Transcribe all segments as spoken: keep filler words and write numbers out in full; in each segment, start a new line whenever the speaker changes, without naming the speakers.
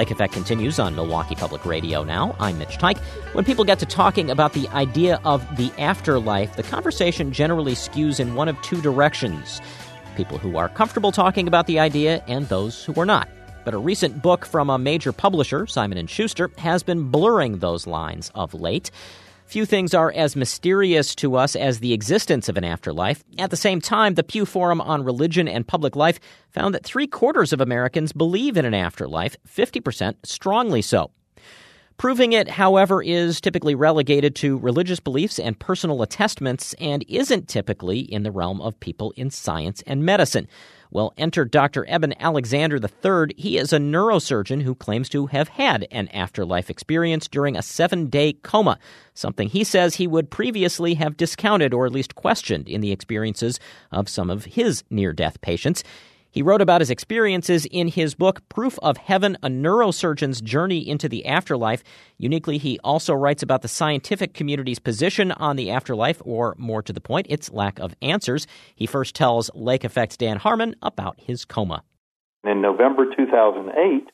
Lake Effect continues on Milwaukee Public Radio now. I'm Mitch Tyke. When people get to talking about the idea of the afterlife, the conversation generally skews in one of two directions. People who are comfortable talking about the idea and those who are not. But a recent book from a major publisher, Simon and Schuster, has been blurring those lines of late. Few things are as mysterious to us as the existence of an afterlife. At the same time, the Pew Forum on Religion and Public Life found that three-quarters of Americans believe in an afterlife, fifty percent strongly so. Proving it, however, is typically relegated to religious beliefs and personal attestments and isn't typically in the realm of people in science and medicine. Well, enter Doctor Eben Alexander the third. He is a neurosurgeon who claims to have had an afterlife experience during a seven-day coma, something he says he would previously have discounted or at least questioned in the experiences of some of his near-death patients. He wrote about his experiences in his book, Proof of Heaven, A Neurosurgeon's Journey into the Afterlife. Uniquely, he also writes about the scientific community's position on the afterlife, or more to the point, its lack of answers. He first tells Lake Effect's Dan Harmon about his coma.
In November two thousand eight,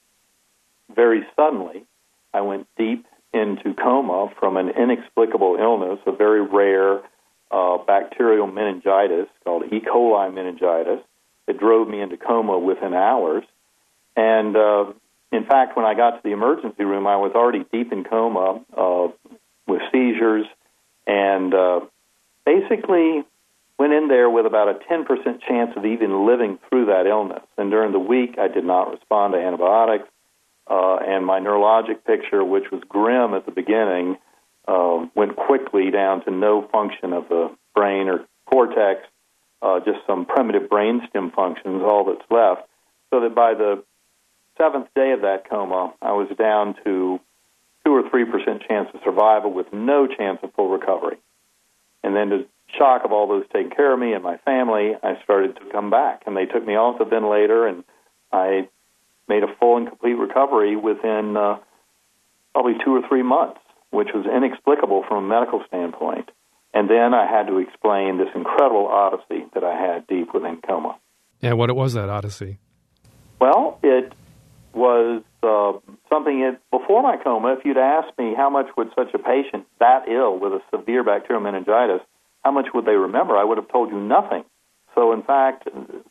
very suddenly, I went deep into coma from an inexplicable illness, a very rare uh, bacterial meningitis called E. coli meningitis. It drove me into coma within hours. And, uh, in fact, when I got to the emergency room, I was already deep in coma uh, with seizures and uh, basically went in there with about a ten percent chance of even living through that illness. And during the week, I did not respond to antibiotics, uh, and my neurologic picture, which was grim at the beginning, uh, went quickly down to no function of the brain or cortex. Uh, just some primitive brainstem functions, all that's left, so that by the seventh day of that coma, I was down to two or three percent chance of survival with no chance of full recovery. And then the shock of all those taking care of me and my family, I started to come back. And they took me off the ventilator, and I made a full and complete recovery within uh, probably two or three months, which was inexplicable from a medical standpoint. And then I had to explain this incredible odyssey that I had deep within coma.
And what was that odyssey?
Well, it was uh, something that, before my coma, if you'd asked me how much would such a patient that ill with a severe bacterial meningitis, how much would they remember, I would have told you nothing. So, in fact,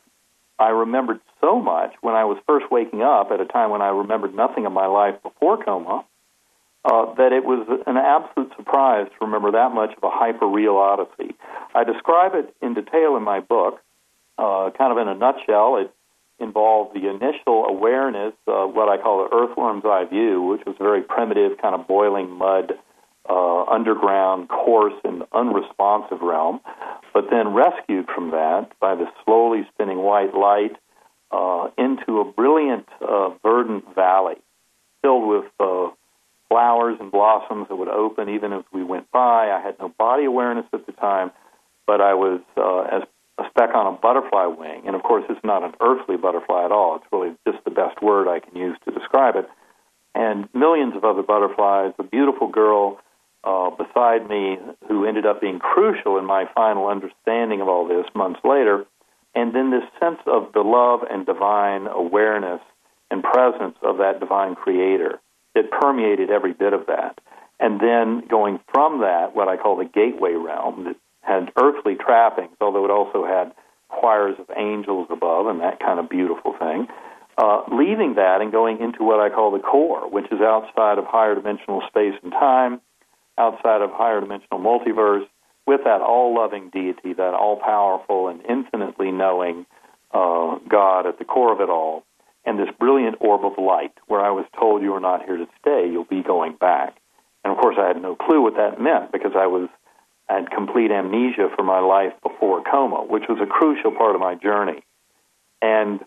I remembered so much when I was first waking up at a time when I remembered nothing of my life before coma, Uh, that it was an absolute surprise to remember that much of a hyper-real odyssey. I describe it in detail in my book, uh, kind of in a nutshell. It involved the initial awareness of what I call the earthworm's eye view, which was a very primitive, kind of boiling mud, uh, underground, coarse, and unresponsive realm, but then rescued from that by the slowly spinning white light uh, into a brilliant, uh, verdant valley filled with uh, flowers and blossoms that would open even as we went by. I had no body awareness at the time, but I was uh, as a speck on a butterfly wing. And, of course, it's not an earthly butterfly at all. It's really just the best word I can use to describe it. And millions of other butterflies, a beautiful girl uh, beside me who ended up being crucial in my final understanding of all this months later, and then this sense of the love and divine awareness and presence of that divine creator. It permeated every bit of that. And then going from that, what I call the gateway realm, that had earthly trappings, although it also had choirs of angels above and that kind of beautiful thing, uh, leaving that and going into what I call the core, which is outside of higher dimensional space and time, outside of higher dimensional multiverse, with that all-loving deity, that all-powerful and infinitely knowing uh, God at the core of it all, and this brilliant orb of light where I was told you are not here to stay, you'll be going back. And, of course, I had no clue what that meant because I was I had complete amnesia for my life before coma, which was a crucial part of my journey. And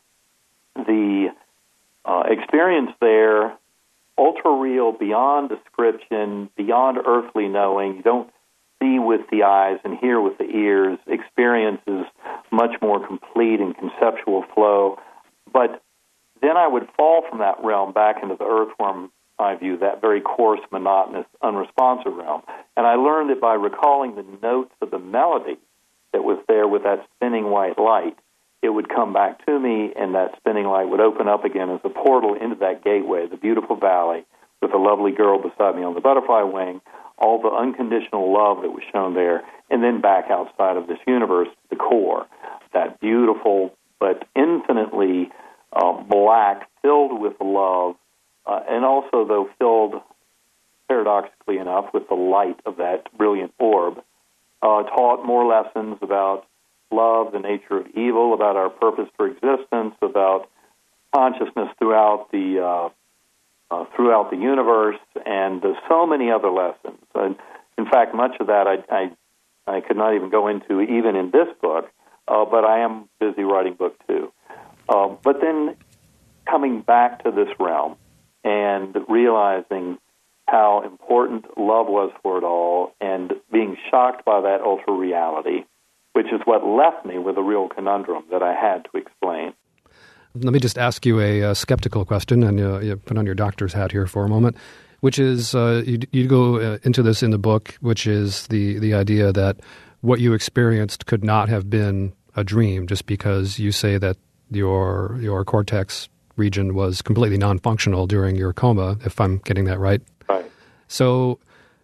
the uh, experience there, ultra-real, beyond description, beyond earthly knowing, you don't see with the eyes and hear with the ears, experiences much more complete and conceptual flow. But then I would fall from that realm back into the earthworm eye view, that very coarse, monotonous, unresponsive realm. And I learned that by recalling the notes of the melody that was there with that spinning white light, it would come back to me, and that spinning light would open up again as a portal into that gateway, the beautiful valley, with a lovely girl beside me on the butterfly wing, all the unconditional love that was shown there, and then back outside of this universe, the core, that beautiful but infinitely uh, black, filled with love, uh, and also, though, filled, paradoxically enough, with the light of that brilliant orb, uh, taught more lessons about love, the nature of evil, about our purpose for existence, about consciousness throughout the uh, uh, throughout the universe, and uh, so many other lessons. And in fact, much of that I, I I could not even go into even in this book, uh, but I am busy writing book two. Uh, but then coming back to this realm and realizing how important love was for it all, and being shocked by that ultra reality, which is what left me with a real conundrum that I had to explain.
Let me just ask you a, a skeptical question, and uh, you put on your doctor's hat here for a moment, which is, uh, you, you go uh, into this in the book, which is the, the idea that what you experienced could not have been a dream, just because you say that your your cortex region was completely non-functional during your coma, if I'm getting that right.
Right.
So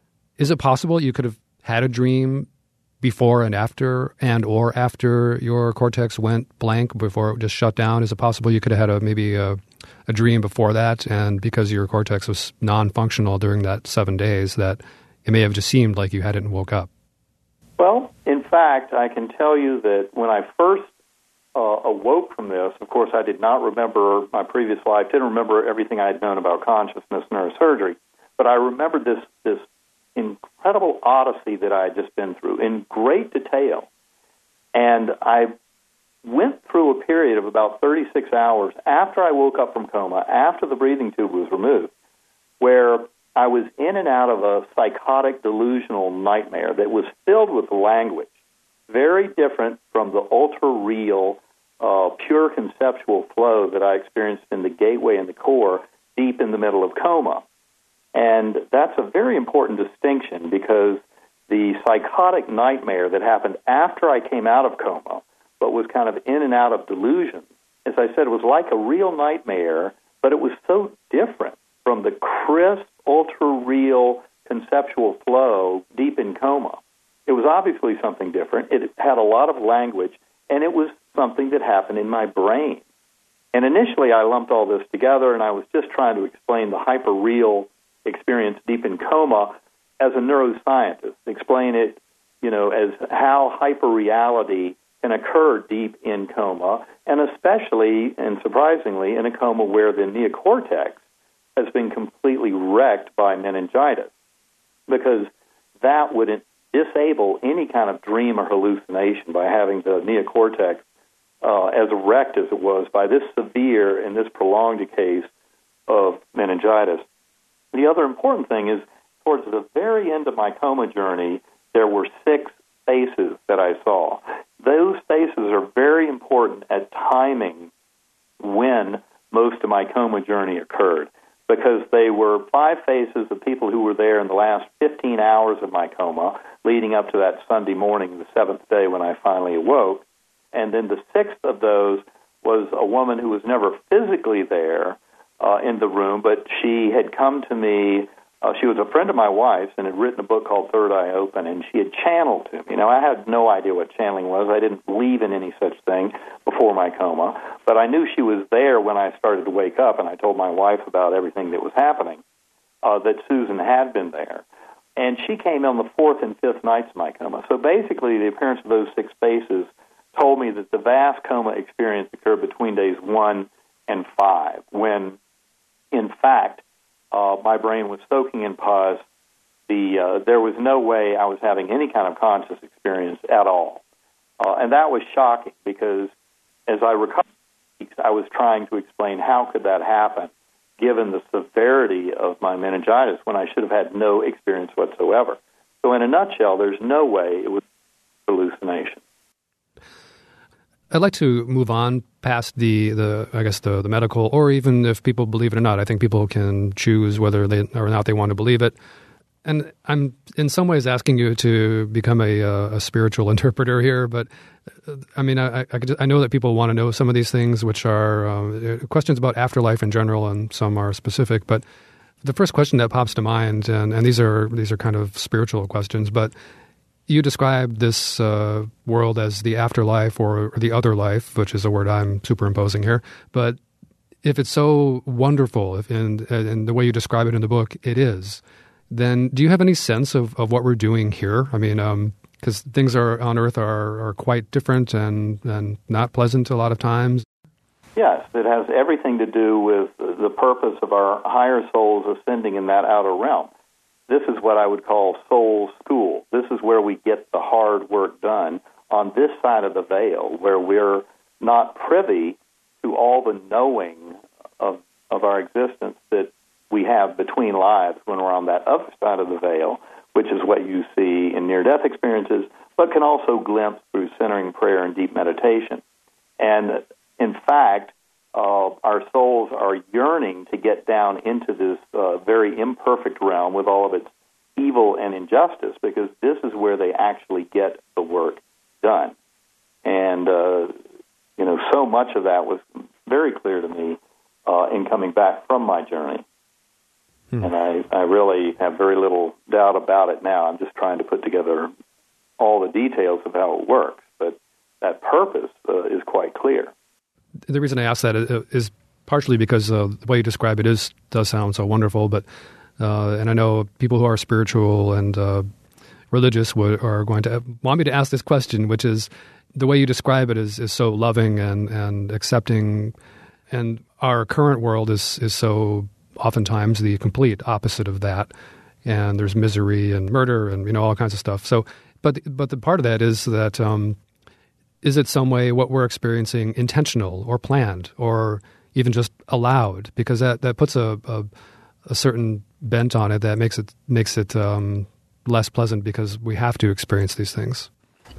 is it possible you could have had a dream before and after, and or after your cortex went blank, before it just shut down? Is it possible you could have had a maybe a, a dream before that, and because your cortex was non-functional during that seven days, that it may have just seemed like you hadn't woke up?
Well, in fact, I can tell you that when I first uh, awoke from this, of course, I did not remember my previous life, didn't remember everything I had known about consciousness neurosurgery, but I remembered this this incredible odyssey that I had just been through in great detail. And I went through a period of about thirty-six hours after I woke up from coma, after the breathing tube was removed, where I was in and out of a psychotic, delusional nightmare that was filled with language, very different from the ultra-real, uh, pure conceptual flow that I experienced in the gateway and the core deep in the middle of coma. And that's a very important distinction, because the psychotic nightmare that happened after I came out of coma, but was kind of in and out of delusion, as I said, it was like a real nightmare, but it was so different from the crisp, ultra-real conceptual flow deep in coma. It was obviously something different. It had a lot of language, and it was something that happened in my brain. And initially I lumped all this together, and I was just trying to explain the hyper-real experience deep in coma as a neuroscientist, explain it, you know, as how hyperreality can occur deep in coma, and especially and surprisingly in a coma where the neocortex has been completely wrecked by meningitis, because that would disable any kind of dream or hallucination by having the neocortex uh, as wrecked as it was by this severe and this prolonged case of meningitis. The other important thing is, towards the very end of my coma journey, there were six phases that I saw. Those phases are very important at timing when most of my coma journey occurred, because they were five phases of people who were there in the last fifteen hours of my coma, leading up to that Sunday morning, the seventh day when I finally awoke. And then the sixth of those was a woman who was never physically there uh, in the room, but she had come to me. Uh, she was a friend of my wife's and had written a book called Third Eye Open, and she had channeled to me. Now, I had no idea what channeling was. I didn't believe in any such thing before my coma, but I knew she was there when I started to wake up, and I told my wife about everything that was happening, uh, that Susan had been there. And she came on the fourth and fifth nights of my coma. So basically, the appearance of those six phases told me that the vast coma experience occurred between days one and five, when, in fact, Uh, my brain was soaking in pus. The uh, there was no way I was having any kind of conscious experience at all. Uh, and that was shocking, because as I recovered, I was trying to explain how could that happen, given the severity of my meningitis, when I should have had no experience whatsoever. So in a nutshell, there's no way it was hallucination.
I'd like to move on past the, the I guess, the, the medical, or even if people believe it or not. I think people can choose whether they or not they want to believe it. And I'm in some ways asking you to become a, uh, a spiritual interpreter here, but uh, I mean, I, I, could, I know that people want to know some of these things, which are um, questions about afterlife in general, and some are specific. But the first question that pops to mind, and, and these are these are kind of spiritual questions, but you describe this uh, world as the afterlife or, or the other life, which is a word I'm superimposing here. But if it's so wonderful, if in, in the way you describe it in the book, it is, then do you have any sense of, of what we're doing here? I mean, because um, things are on Earth are, are quite different and, and not pleasant a lot of times.
Yes, it has everything to do with the purpose of our higher souls ascending in that outer realm. This is what I would call soul school. This is where we get the hard work done on this side of the veil, where we're not privy to all the knowing of of our existence that we have between lives when we're on that other side of the veil, which is what you see in near-death experiences, but can also glimpse through centering prayer and deep meditation. And in fact, uh, our souls are yearning to get down into this uh, very imperfect realm with all of its evil and injustice, because this is where they actually get the work done. And, uh, you know, so much of that was very clear to me uh, in coming back from my journey. Hmm. And I, I really have very little doubt about it now. I'm just trying to put together all the details of how it works. But that purpose uh, is quite clear.
The reason I ask that is partially because uh, the way you describe it is does sound so wonderful. But uh, and I know people who are spiritual and uh, religious would, are going to want me to ask this question, which is the way you describe it is, is so loving and, and accepting. And our current world is, is so oftentimes the complete opposite of that, and there's misery and murder and you know all kinds of stuff. So, but but the part of that is that um, is it some way what we're experiencing intentional or planned or even just allowed? Because that, that puts a, a a certain bent on it that makes it makes it um, less pleasant because we have to experience these things.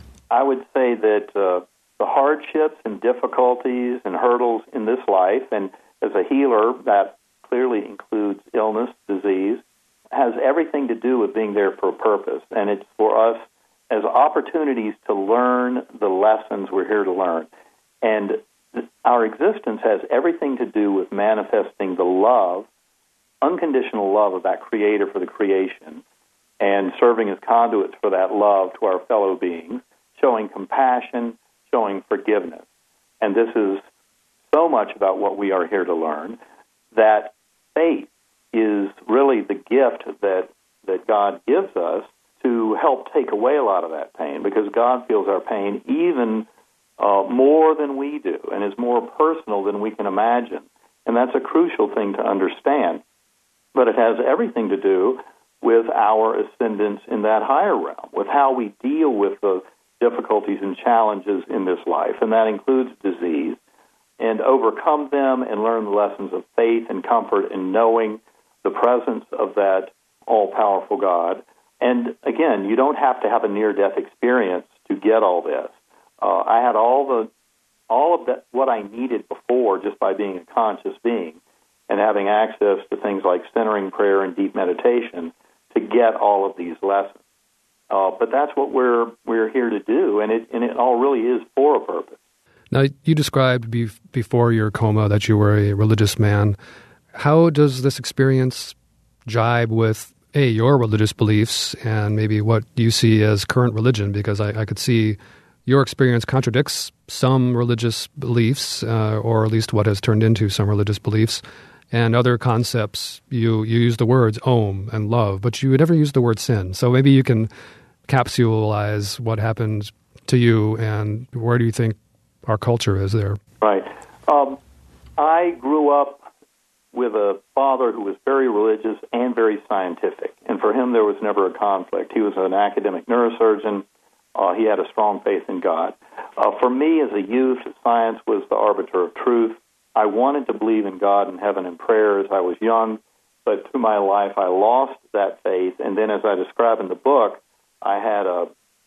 I would say that uh, the hardships and difficulties and hurdles in this life, and as a healer, that clearly includes illness, disease, has everything to do with being there for a purpose. And it's for us as opportunities to learn the lessons we're here to learn. And our existence has everything to do with manifesting the love, unconditional love of that Creator for the creation, and serving as conduits for that love to our fellow beings, showing compassion, showing forgiveness. And this is so much about what we are here to learn, that faith is really the gift that, that God gives us to help take away a lot of that pain, because God feels our pain even uh, more than we do and is more personal than we can imagine. And that's a crucial thing to understand. But it has everything to do with our ascendance in that higher realm, with how we deal with the difficulties and challenges in this life, and that includes disease, and overcome them and learn the lessons of faith and comfort in knowing the presence of that all-powerful God. And again, you don't have to have a near-death experience to get all this. Uh, I had all the all of that what I needed before just by being a conscious being and having access to things like centering prayer and deep meditation to get all of these lessons. Uh, but that's what we're we're here to do, and it and it all really is for a purpose.
Now, you described be- before your coma that you were a religious man. How does this experience jibe with, A, your religious beliefs and maybe what you see as current religion? Because I, I could see your experience contradicts some religious beliefs, uh, or at least what has turned into some religious beliefs, and other concepts. You, you use the words Om and love, but you would never use the word sin. So maybe you can capsulize what happened to you and where do you think our culture is there?
Right. Um, I grew up with a father who was very religious and very scientific, and for him there was never a conflict. He was an academic neurosurgeon. Uh, he had a strong faith in God. Uh, for me as a youth, science was the arbiter of truth. I wanted to believe in God and heaven and prayer as I was young, but through my life I lost that faith, and then as I describe in the book, I had a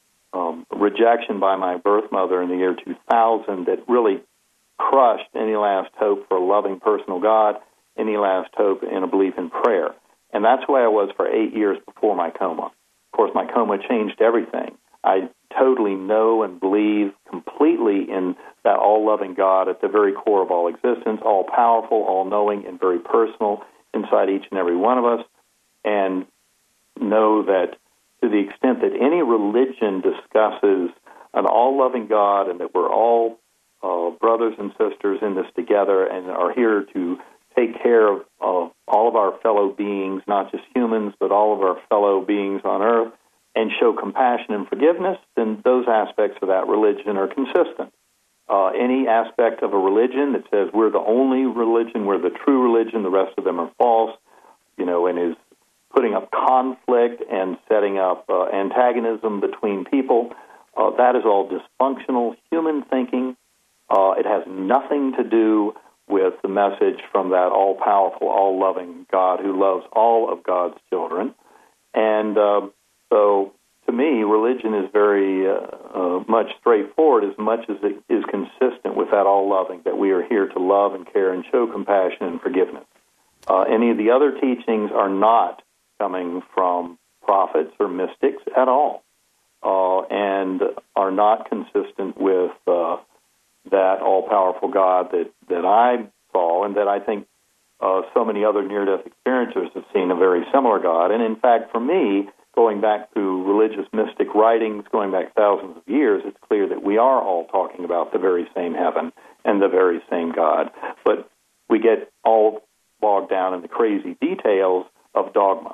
Um, rejection by my birth mother in the year two thousand that really crushed any last hope for a loving personal God, any last hope in a belief in prayer. And that's the way I was for eight years before my coma. Of course, my coma changed everything. I totally know and believe completely in that all-loving God at the very core of all existence, all-powerful, all-knowing, and very personal inside each and every one of us, and know that to the extent that any religion discusses an all-loving God and that we're all uh, brothers and sisters in this together and are here to take care of, of all of our fellow beings, not just humans, but all of our fellow beings on earth, and show compassion and forgiveness, then those aspects of that religion are consistent. Uh, any aspect of a religion that says we're the only religion, we're the true religion, the rest of them are false, you know, and is putting up conflict and setting up uh, antagonism between people, uh, that is all dysfunctional human thinking. Uh, it has nothing to do with the message from that all-powerful, all-loving God who loves all of God's children. And uh, so, to me, religion is very uh, uh, much straightforward as much as it is consistent with that all-loving, that we are here to love and care and show compassion and forgiveness. Uh, any of the other teachings are not coming from prophets or mystics at all, uh, and are not consistent with uh, that all-powerful God that, that I saw and that I think uh, so many other near-death experiencers have seen, a very similar God. And in fact, for me, going back to religious mystic writings, going back thousands of years, it's clear that we are all talking about the very same heaven and the very same God. But we get all bogged down in the crazy details of dogma.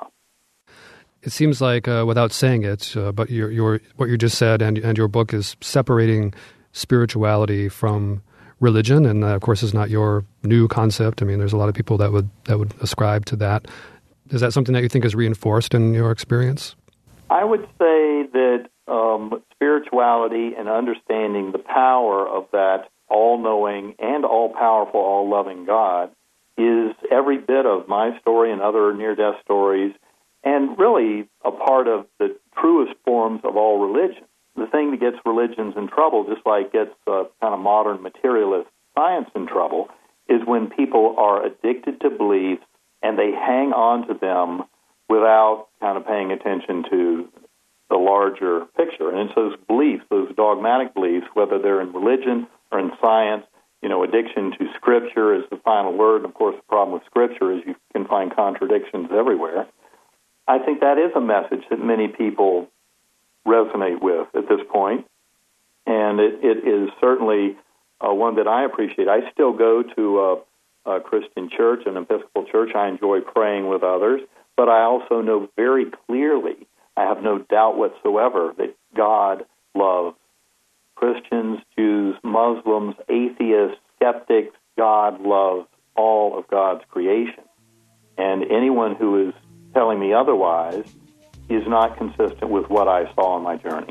It seems like, uh, without saying it, uh, but your, your, what you just said and, and your book is separating spirituality from religion, and that, of course, is not your new concept. I mean, there's a lot of people that would that would ascribe to that. Is that something that you think is reinforced in your experience?
I would say that um, spirituality and understanding the power of that all-knowing and all-powerful, all-loving God is every bit of my story and other near-death stories, and really a part of the truest forms of all religion. The thing that gets religions in trouble, just like gets uh, kind of modern materialist science in trouble, is when people are addicted to beliefs and they hang on to them without kind of paying attention to the larger picture. And it's those beliefs, those dogmatic beliefs, whether they're in religion or in science, you know, addiction to Scripture is the final word. And, of course, the problem with Scripture is you can find contradictions everywhere. I think that is a message that many people resonate with at this point. And it, it is certainly uh, one that I appreciate. I still go to a A Christian church, an Episcopal church. I enjoy praying with others, but I also know very clearly, I have no doubt whatsoever, that God loves Christians, Jews, Muslims, atheists, skeptics. God loves all of God's creation. And anyone who is telling me otherwise is not consistent with what I saw on my journey.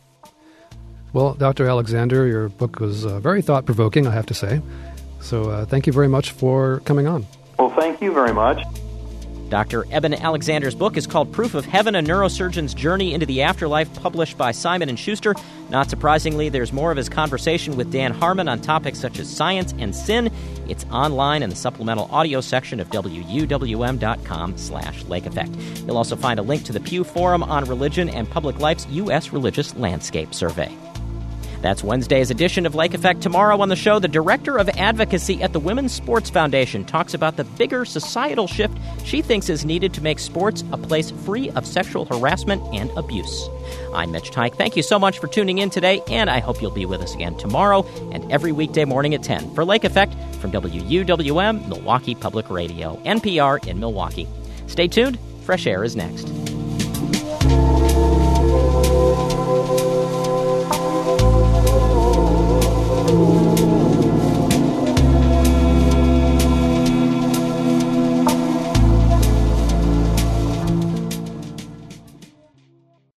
Well, Doctor Alexander, your book was uh, very thought-provoking, I have to say. So uh, thank you very much for coming on.
Well, thank you very much.
Doctor Eben Alexander's book is called Proof of Heaven, A Neurosurgeon's Journey into the Afterlife, published by Simon and Schuster. Not surprisingly, there's more of his conversation with Dan Harmon on topics such as science and sin. It's online in the supplemental audio section of W U W M dot com slash Lake Effect. You'll also find a link to the Pew Forum on Religion and Public Life's U S Religious Landscape Survey. That's Wednesday's edition of Lake Effect. Tomorrow on the show, the Director of Advocacy at the Women's Sports Foundation talks about the bigger societal shift she thinks is needed to make sports a place free of sexual harassment and abuse. I'm Mitch Teich. Thank you so much for tuning in today, and I hope you'll be with us again tomorrow and every weekday morning at ten for Lake Effect from W U W M, Milwaukee Public Radio, N P R in Milwaukee. Stay tuned. Fresh Air is next.